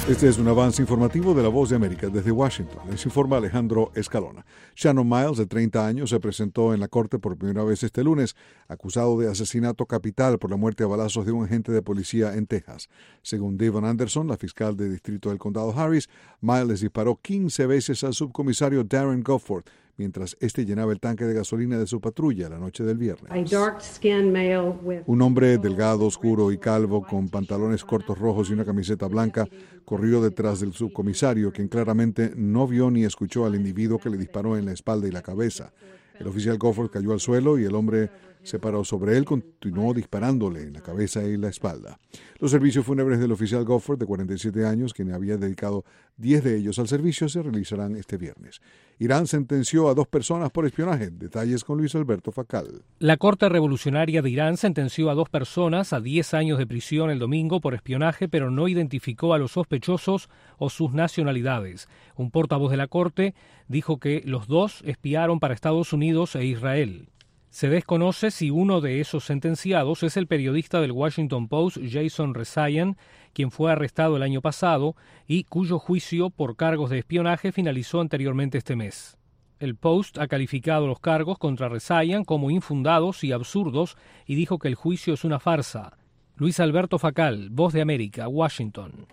Este es un avance informativo de La Voz de América desde Washington. Les informa Alejandro Escalona. Shannon Miles, de 30 años, se presentó en la corte por primera vez este lunes, acusado de asesinato capital por la muerte a balazos de un agente de policía en Texas. Según Devon Anderson, la fiscal de distrito del condado Harris, Miles disparó 15 veces al subcomisario Darren Gofford mientras este llenaba el tanque de gasolina de su patrulla la noche del viernes. Un hombre delgado, oscuro y calvo, con pantalones cortos rojos y una camiseta blanca, corrió detrás del subcomisario, quien claramente no vio ni escuchó al individuo que le disparó en la espalda y la cabeza. El oficial Gofford cayó al suelo y el hombre se paró sobre él, continuó disparándole en la cabeza y la espalda. Los servicios fúnebres del oficial Gofford, de 47 años, quien había dedicado 10 de ellos al servicio, se realizarán este viernes. Irán sentenció a 2 personas por espionaje. Detalles con Luis Alberto Facal. La Corte Revolucionaria de Irán sentenció a 2 personas a 10 años de prisión el domingo por espionaje, pero no identificó a los sospechosos o sus nacionalidades. Un portavoz de la Corte dijo que los 2 espiaron para Estados Unidos e Israel. Se desconoce si uno de esos sentenciados es el periodista del Washington Post, Jason Rezaian, quien fue arrestado el año pasado y cuyo juicio por cargos de espionaje finalizó anteriormente este mes. El Post ha calificado los cargos contra Rezaian como infundados y absurdos y dijo que el juicio es una farsa. Luis Alberto Facal, Voz de América, Washington.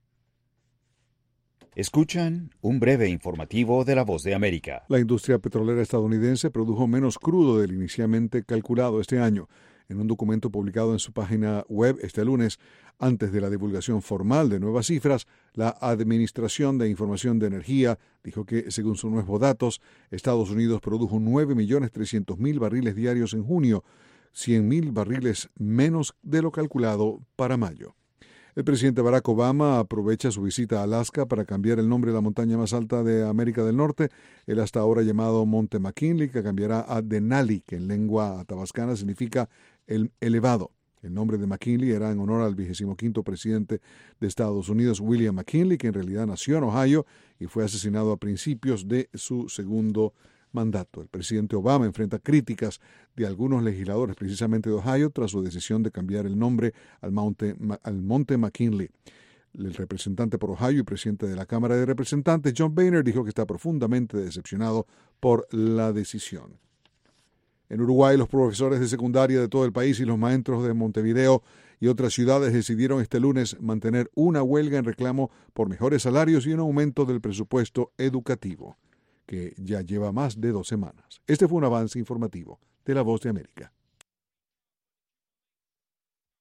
Escuchan un breve informativo de La Voz de América. La industria petrolera estadounidense produjo menos crudo del inicialmente calculado este año. En un documento publicado en su página web este lunes, antes de la divulgación formal de nuevas cifras, la Administración de Información de Energía dijo que, según sus nuevos datos, Estados Unidos produjo 9.300.000 barriles diarios en junio, 100.000 barriles menos de lo calculado para mayo. El presidente Barack Obama aprovecha su visita a Alaska para cambiar el nombre de la montaña más alta de América del Norte, el hasta ahora llamado Monte McKinley, que cambiará a Denali, que en lengua atabascana significa el elevado. El nombre de McKinley era en honor al 25º presidente de Estados Unidos, William McKinley, que en realidad nació en Ohio y fue asesinado a principios de su segundo mandato. El presidente Obama enfrenta críticas de algunos legisladores, precisamente de Ohio, tras su decisión de cambiar el nombre al Monte McKinley. El representante por Ohio y presidente de la Cámara de Representantes, John Boehner, dijo que está profundamente decepcionado por la decisión. En Uruguay, los profesores de secundaria de todo el país y los maestros de Montevideo y otras ciudades decidieron este lunes mantener una huelga en reclamo por mejores salarios y un aumento del presupuesto educativo, que ya lleva más de 2 semanas. Este fue un avance informativo de La Voz de América.